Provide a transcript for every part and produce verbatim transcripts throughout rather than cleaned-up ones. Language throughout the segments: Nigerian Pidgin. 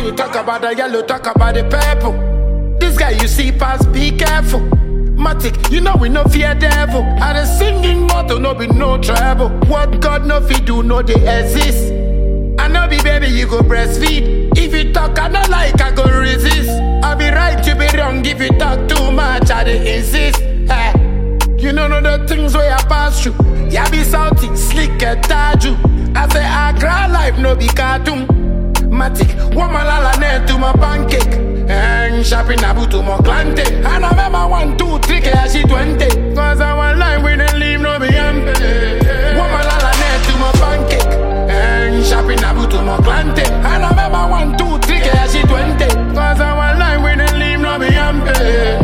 When you talk about the yellow, talk about the purple. This guy you see pass, be careful. Matic, you know we no fear devil. And the singing motto no be no trouble. What God no fi do, no they exist. I know be baby, you go breastfeed. If you talk, I not like, I go resist. I be right, you be wrong. If you talk too much, I dey insist. Hey. You know know the things where I pass through. Ya be salty, slick and taju. I say I cry life, no be cartoon. Matic, woman la la net to my pancake. And shopping abu to my cliente. And I remember one, two, three, K she twenty. Cause I want life, we don't leave, no be empty. Woman la la net to my pancake. And shopping abu to my cliente. And I remember one, two, three, K she twenty. Cause I want life, we don't leave, no be empty.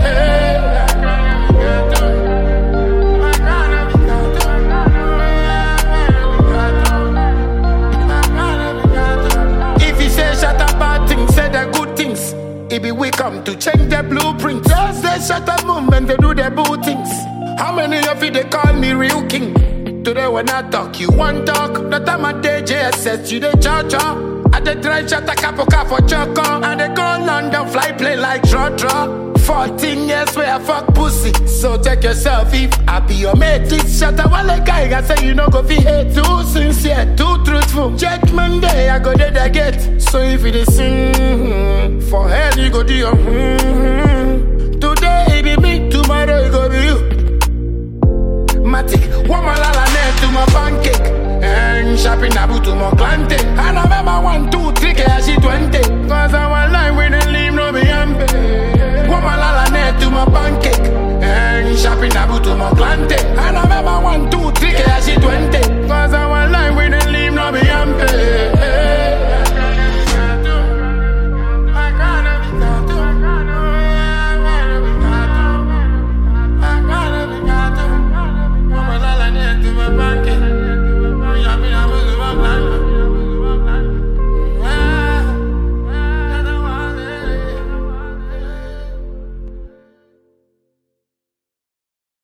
It be we come to change the blueprint. Just they shut up movement, they do their boo things. How many of you they call me real king? Today when I talk, you want talk. The time I day J S S, you they cha-cha. I dey try shut a capo for choco. And they go London, fly play like draw-draw. Fourteen years where I fuck pussy. So check yourself if I be your mate. It's shut up while a guy I say you know go fi hate. Too sincere, too truthful. Judgment day I go there they get. So if you dey sing for hell you go do your mm-hmm. Today it be me, tomorrow it go be you. Matic, woman la la net to my pancake. And shopping abu to my cliente. And I remember one, two, three, K she twenty. Cause I want life we don't leave, no be empty. Woman la la net to my pancake. And shopping abu to my cliente. And I remember one, two, three, K she twenty.